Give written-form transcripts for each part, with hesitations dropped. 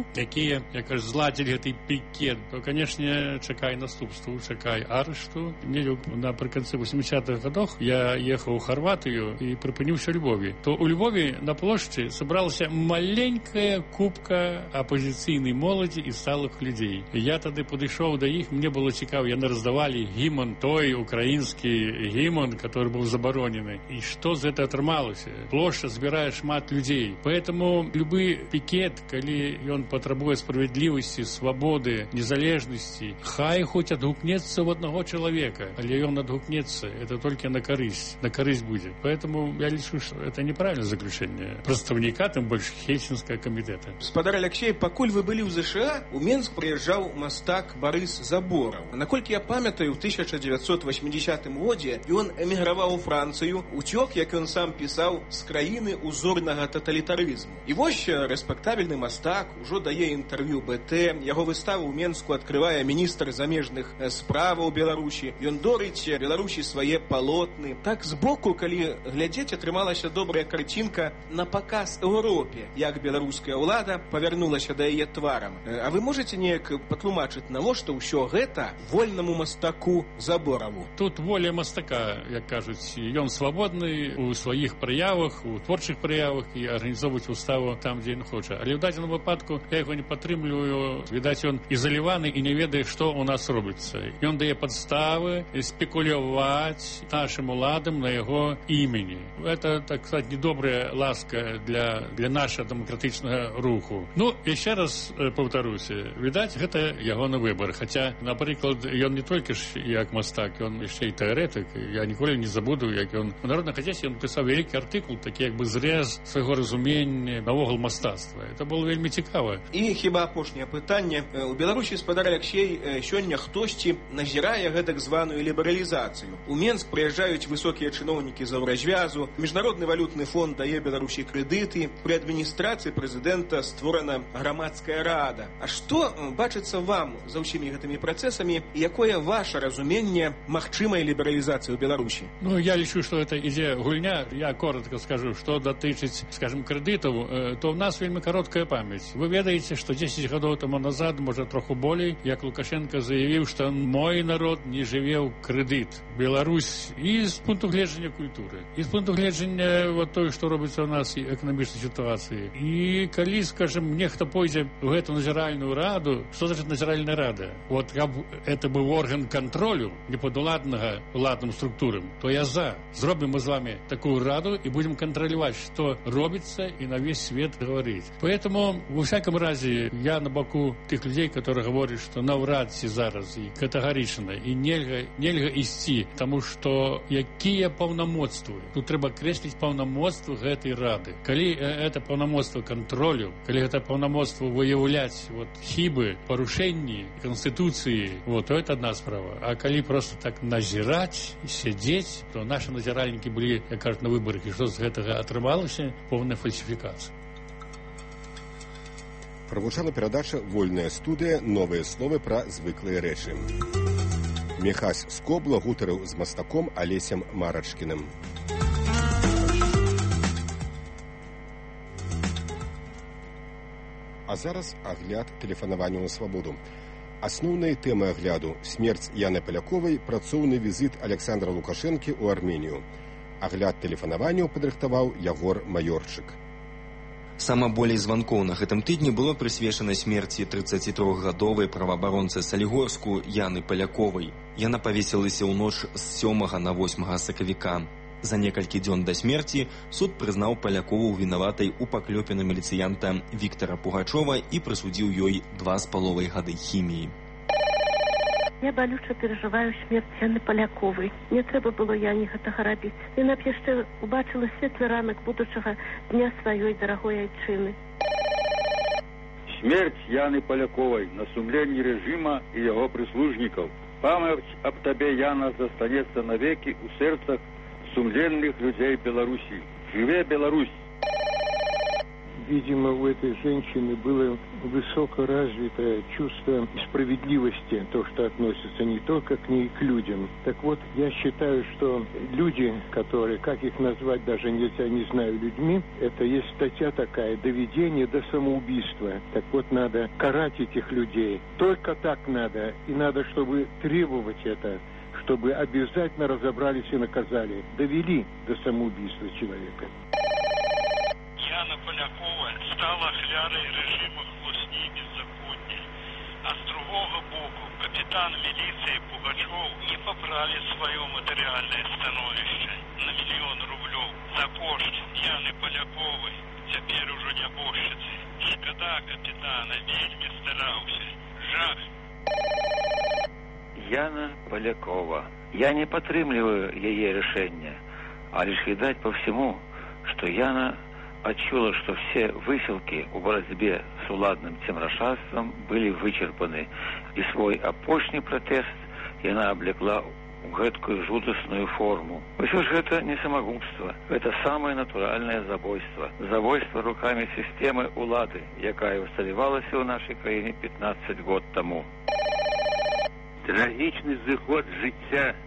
якія, як кажу, зладзілі гэты пікет, то, канешне, чакай наступству, чакай арышту. Напрыканцы 80-х годах я ехаў у Хорватыю і прыпыніўся ў Львове. То у Львове на плошчы сабралася маленькая купка апозіцыйнай моладзі і сталых людзей. Я тады падышоў да іх, мне было цікава, яны раздавалі гімн, той украінскі гімн, который быў забаронены. І што з гэта атрымалася? Плошча збірае шмат людзей. Поэтому любы пікет, калі ён патрабуе справядлівасці, свабоды, незалежнасці, хай хоць адгукнецца в одного человека, але ён адгукнецца, это только на карысць будзе. Поэтому я лічу, что это неправильное заключение прадстаўніка, тым больш Хельсінскага камітэта. Спадар Алексей, пакуль вы былі ў ЗША, у Менск прыязджаў мастак Барыс Забораў. Наколькі я памятаю, у 1980 годзе ён эміграваў у Францыю, уцёк, як ён сам пісаў, з краіны узорнага таталітарызму. І вось рэспектабельны мастак ужо дае інтэрв'ю БТ, яго выставу ў Менску адкрывае міністр замежных справаў Беларусі. Ён дорыць Беларусі свае палотны. Так збоку, калі глядзець, атрымалася добрая карцінка на паказ Еўропе, як беларуская ўлада павярнулася да яе тварам. А вы можаце неяк патлумачыць, навошта ўсё гэта вольнаму мастаку Забораву? Тут воля мастака, як кажуць, ён свабодны у сваіх праявах, у творчых праявах і арганізоўваць уставу там, дзе ён хоча. Але ў дадзеным выпадку я яго не падтрымліваю. Відаць, ён ізаляваны і не ведае, што ў нас робіцца. Ён дае падставы спекуляваць нашим уладам на яго імені. Это, так сказать, недобрая ласка для нашего демократичного руху. Ну, еще раз повторюся, відаць, гэта ягоны выбор. Хотя, напрыклад, ён не толькі ж як мастак, ён яшчэ і тэарэтык. Я ніколі не забуду, як ён у народнай газеце ён пісаў вялікі артыкул, такі як бы зрэз свайго разумення навогул мастацтва. Это было вельмі цікава. І хіба апошняе пытанне. У Беларусі, спадар Алексей, сёння хтосьці назірае гэтак званую лібералізацыю. У Менск прыязджаюць высокія чыноўнікі з Еўразвязу, Міжнародны валютны фонд дае Беларусі крэдыты, пры адміністрацыі прэзідэнта створана грамадская рада. А што бачыцца вам за ўсімі гэтымі працэсамі і якое ваше разуменне магчымай лібералізацыі ў Беларусі? Ну, я лічу, што гэта ідзе гульня. Я коротко скажу, што датычыць, скажем, крэдытаў, то ў нас вельмі кароткая памяць. Вы ведаеце, што 10 гадоў таму назад, можа троху болей, як Лукашенко заявіў, што мой народ не жыве ў крэдыт. Беларусь і з пункту гледжання культуры, і з пункту гледжання вот той, што робіцца ў нас і эканамічнай сітуацыі. І калі, скажем, нехта пойдзе ў гэту назіральную раду, што значит назіральная рада? Вот каб это быў орган контролю неподуладнага уладным структурам, то я за. Зробім мы з вами такую раду і будем контролюваць, што робіцца, і на весь свет говорить. Поэтому, во всяком разе, я на боку тых людзей, которые говорят, што наўрад ці зараз і катэгарычна, і нельга ісці, таму што якія паўнамоцтвы. Тут трэба крэсліць паўнамоцтвы гэтай рады. Калі это паўнамоцтва контролю, калі гэта паўнамоцтва выяўляць хібы, парушэнні Конституцыі, то это одна справа. А калі просто так назіраць, сядзець, то наши назіральнікі былі, як кажуць, на выбарах, і што з гэтага атрымалася? Поўная фальсіфікацыя. Прагучала перадача «Вольная студыя. Новыя словы пра звыклыя рэчы». Міхась Скобла гутарыў з мастаком Алесем Марачкіным. А зараз агляд тэлефанавання на свабоду. Асноўнай тэмай агляду – смерць Яны Паляковай, працоўны візіт Александра Лукашэнкі ў Арменію. Агляд тэлефанаванняў падрыхтаваў Ягор Маёрчык. Сама болей званкоў на гэтым тыдні было прысвечана смерці 33-гадовай праваабаронцы Салігорску Яны Паляковай. Яна павесілася ў ноч з 7 на 8 сакавіка. За некалькі дзён да смерці суд прызнаў Палякову вінаватай у паклёпе на міліцыянта Віктара Пугачова і прысудзіў ёй 2,5 гады хіміі. Я балюча перажываю смерць Яны Паляковай. Не трэба было Яне гэтага рабіць. Яна б яшчэ убачыла светлы ранак будучага дня сваёй дарагой айчыны. Смерць Яны Паляковай на сумленні рэжыма і яго прыслужнікаў. Памяць аб табе, Яна, застанецца навекі ў сэрцах сумленных людзей Беларусі. Жыве Беларусь! видимо, у этой женщины было высокоразвитое чувство справедливости, то, что относится не только к ней, к людям. Так вот, я считаю, что люди, которые, как их назвать, даже нельзя, не знаю, людьми, это есть статья такая, доведение до самоубийства. Так вот, надо карать этих людей. Только так надо. И надо, чтобы требовать это, чтобы обязательно разобрались и наказали. Довели до самоубийства человека. Яна Полякова стала ахвярой режиму хлусні беззаконня. А с другого боку, капитан милиции Пугачев не поправил свое материальное становище на 1 000 000 рублей за кошт Яны Поляковой, теперь уже нябожчицы. Шкода капитана, вельми старался. Жах. Яна Полякова. Я не падтрымліваю яе рашэння, а лишь відаць по всему, что Яна отчула, что все выселки в борьбе с уладным цемрашаством были вычерпаны, и свой апошні протест яна облекла в гэткую жудасную форму. Усё ж это не самогубство, это самое натуральное забойство. Забойство руками системы улады, якая усталевалася в нашей краине 15 год тому. Трагічны зыход жыцця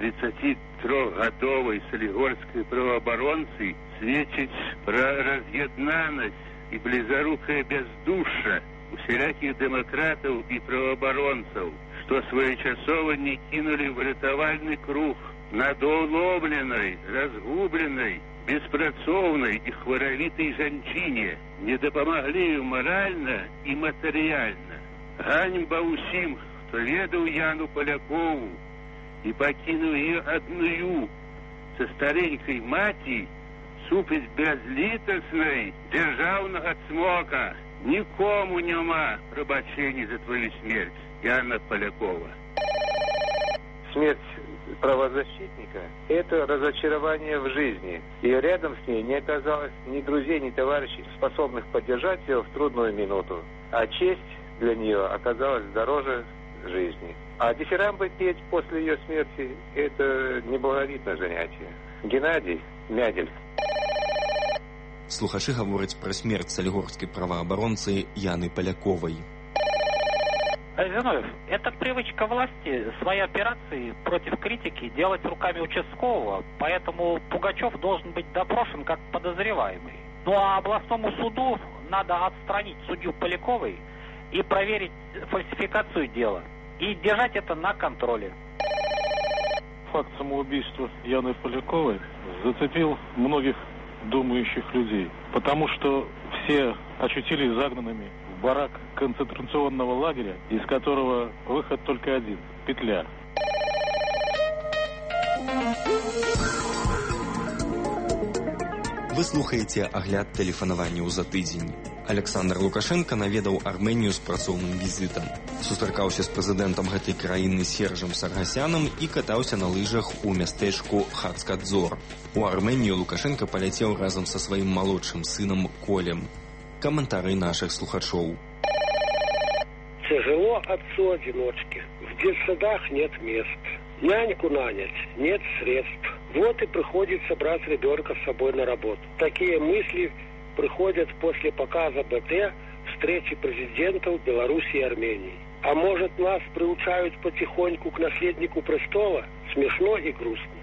33-гадовай салігорскай праваабаронцы сведчыць пра раз'яднанасць і блізарукае бяздушша усялякіх дэмакратаў і праваабаронцаў, што своечасова не кінулі ў ратавальны круг надоўломленай, разгубленай, беспрацоўнай і хваравітай жанчыне, не дапамаглі маральна і матэрыяльна. Ганьба ўсім, хто ведаў Яну Полякову і пакінуў яе адную са старенькай маці супраць бязлітаснай дзяржаўнага цмока. Нікому няма прабачэння за твою смерть, Яна Полякова. Смерть правозащитника – это разочарование в жизни. И рядом с ней не оказалось ни друзей, ни товарищей, способных поддержать ее в трудную минуту. А честь для нее оказалась дороже жизни. А дифирамбы петь после ее смерти – это неблаговидное занятие. Геннадий Мядель. Слухачы гавораць пра смерць салігорскай праваабаронцы Яны Поляковой. Зиновьев, это привычка власти свои операции против критики делать руками участкового, поэтому Пугачев должен быть допрошен как подозреваемый. Ну а областному суду надо отстранить судью Поляковой и проверить фальсификацию дела, и держать это на контроле. Факт самоубийства Яны Поляковой зацепил многих думающих людей, потому что все очутились загнанными в барак концентрационного лагеря, из которого выход только один – петля. Вы слухаеце агляд тэлефанаванняў за тыдзень. Александр Лукашенко наведаў Арменію з працоўным візітам. Сустракаўся з прэзідэнтам гэтай краіны Сержам Саргасянам і катаўся на лыжах у мястэчку Хацкадзор. У Арменію Лукашенко паляцеў разам са сваім малодшым сынам Колем. Каментары наших слухачоў. Тяжело отцу-одиночке. В детсадах нет мест. Няньку нанять нет средств. Вот и приходится брать ребенка с собой на работу. Такие мысли приходят после показа БТ встречи президентов Беларуси и Армении. А может, нас приучают потихоньку к наследнику престола? Смешно и грустно.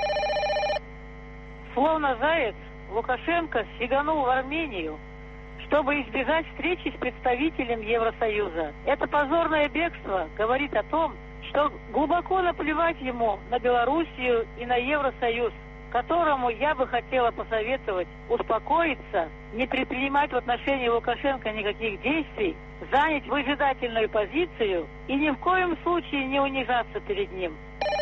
Словно заяц, Лукашенко сиганул в Армению, чтобы избежать встречи с представителем Евросоюза. Это позорное бегство говорит о том, что глубоко наплевать ему на Белоруссию и на Евросоюз, которому я бы хотела посоветовать успокоиться, не предпринимать в отношении Лукашенко никаких действий, занять выжидательную позицию и ни в коем случае не унижаться перед ним.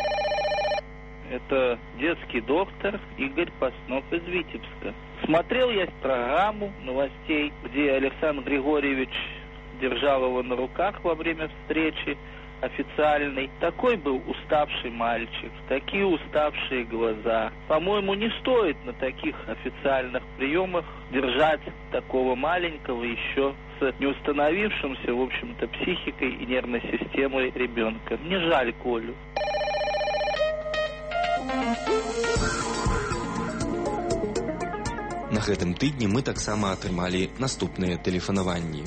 Это детский доктор Игорь Паснов из Витебска. Смотрел я программу новостей, где Александр Григорьевич держал его на руках во время встречи официальной. Такой был уставший мальчик, такие уставшие глаза. По-моему, не стоит на таких официальных приемах держать такого маленького, еще с неустановившимся, в общем-то, психикой и нервной системой ребенка. Мне жаль Колю. На гэтым тыдні мы таксама атрымалі наступныя тэлефанаванні.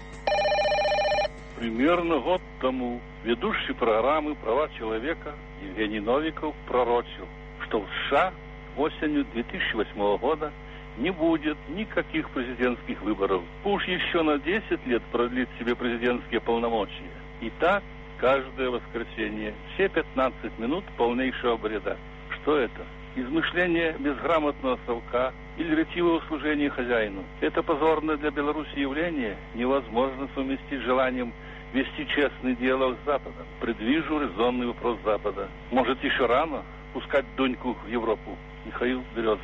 Примерно год тому ведущий программы «Права человека» Евгений Новиков пророчил, что в США осенью 2008 года не будет никаких президентских выборов. Буш еще на 10 лет продлит себе президентские полномочия. И так каждое воскресенье, все 15 минут полнейшего бреда. Что это? Измышление безграмотного совка или ретивого служения хозяину. Это позорное для Беларуси явление невозможно совместить с желанием вести честный диалог с Западом. Предвижу резонный вопрос Запада. Может, еще рано пускать доньку в Европу? Михаил Береза.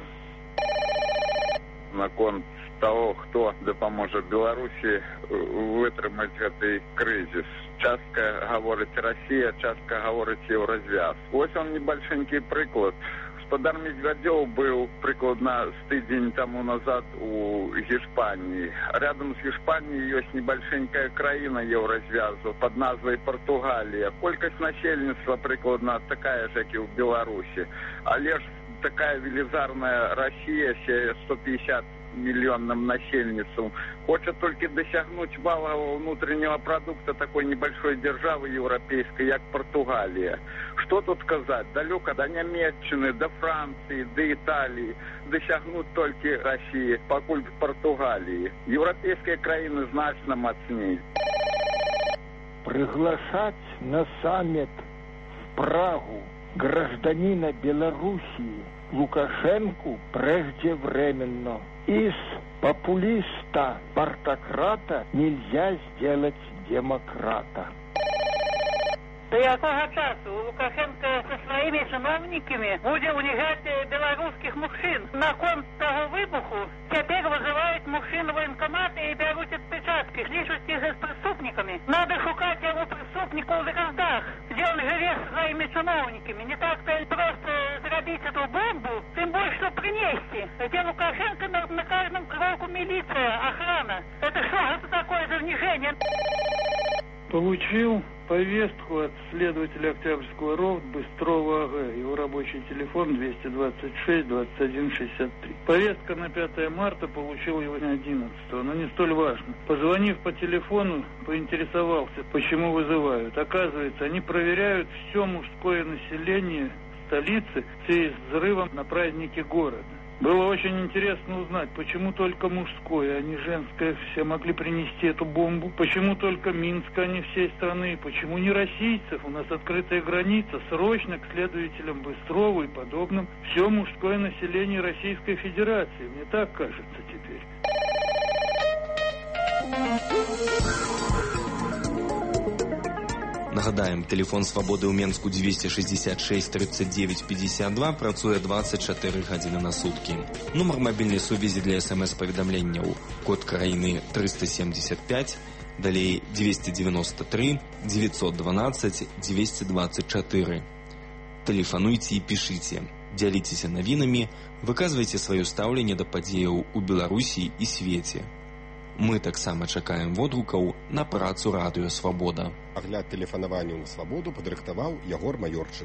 Наконт того, хто дапаможа Беларусі вытрымаць гэты крызіс. Частка гаворыць Россия, частка гаворыць Еўразвяз. Вось он небольшенький прыклад. Господар Медведев был прикладно с тыдзень тому назад у Гешпании. Рядом с Гешпанией есть небольшенькая краина Евразвязу под назвой Португалия. Колькость населенства прикладно такая же, как и в Беларуси. А лишь такая велизарная Россия с 150 миллионным насельницам хочет только досягнуть валового внутреннего продукта такой небольшой державы европейской, как Португалия. Что тут сказать? Далеко до Немеччины, до Франции, до Италии досягнуть только России, покуль Португалии. Европейские краины значно мощнее. Приглашать на саммит в Прагу гражданина Белоруссии Лукашенку преждевременно. Из популиста-партократа нельзя сделать демократа. До якого часу Лукашенко со своими чиновниками буде унижать белорусских мужчин? На кон того выбуху теперь вызывают мужчин в военкомат и берут отпечатки, слишут их с преступниками. Надо шукать его преступника в городах, где он живет со своими чиновниками. Не так-то просто зарабить эту бомбу, тем более, что принести. Где Лукашенко на каждом кроку милиция, охрана. Это что, это такое за унижение? Получил повестку от следователя Октябрьского РОВД Быстрова АГ. Его рабочий телефон 226-21-63. Повестка на 5 марта, получил его 11-го, но не столь важно. Позвонив по телефону, поинтересовался, почему вызывают. Оказывается, они проверяют все мужское население столицы в связи с взрывом на празднике города. Было очень интересно узнать, почему только мужское, а не женское все могли принести эту бомбу. Почему только Минск, а не всей страны. Почему не российцев? У нас открытая граница. Срочно к следователям Быстрову и подобным. Все мужское население Российской Федерации. Мне так кажется теперь. Нагадаем, телефон свабоды ў Менску 266 39 52 працуе 24 гадзіны на суткі. Нумар мабільнай сувязі для СМС-паведамленняў код краіны 375, далей 293 912 224. Тэлефануйце і пішыце, дзяліцеся навінамі, выказвайце сваё стаўленне да падзеяў у Беларусі і свеце. Мы таксама чакаем водгукаў на працу радыё «Свабода». Агляд тэлефанаванняў на свабоду падрыхтаваў Ягор Майорчык.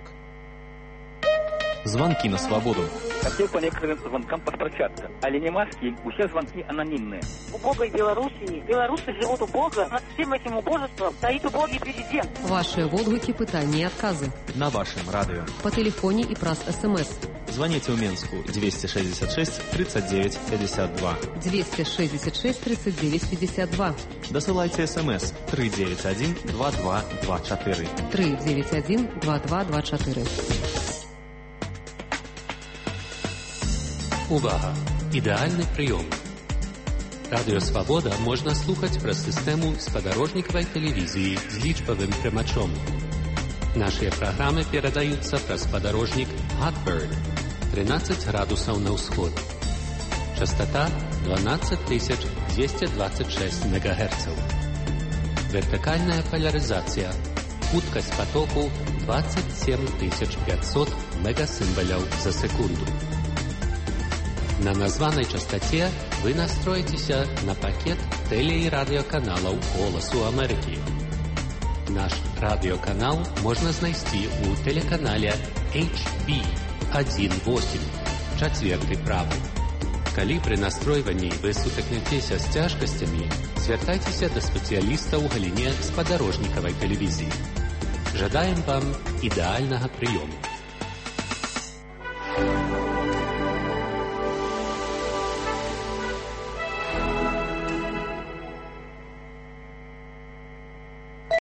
Звонки на свободу. Хотел по некоторым звонкам поспрощаться. Але не маски, все звонки анонимные. В убогой Белоруссии белорусы живут убого. Над всем этим убожеством стоит убогий президент. Ваши водгуки, пытания и отказы. На вашем радио. По телефоне и праз СМС. Звоните в Минску 266 39 52. 266 39 52. Досылайте СМС 391 2224. 391 2224. Увага! Ідэальны прыём. Радыё «Свабода» можна слухаць праз сістэму спадарожнікавай тэлевізіі з лічбавым прымачом. Нашыя праграмы перадаюцца праз спадарожнік Hotbird 13 градусаў на ўсход. Частота 12226 МГц. Вертыкальная полярызацыя. Хуткасць потоку 27500 мегасімбаляў за секунду. На названай частоце вы настроитеся на пакет теле- и радиоканалаў «Голосу Америки». Наш радиоканал можно знайсці у телеканале HB 1.8, чацвёрты правы. Калі пры настройванні вы сутыкнецеся з цяжкасцямі, звяртайцеся да спецыяліста ў галіне спадарожнікавай тэлевізіі. Жадаем вам ідэальнага прыёму.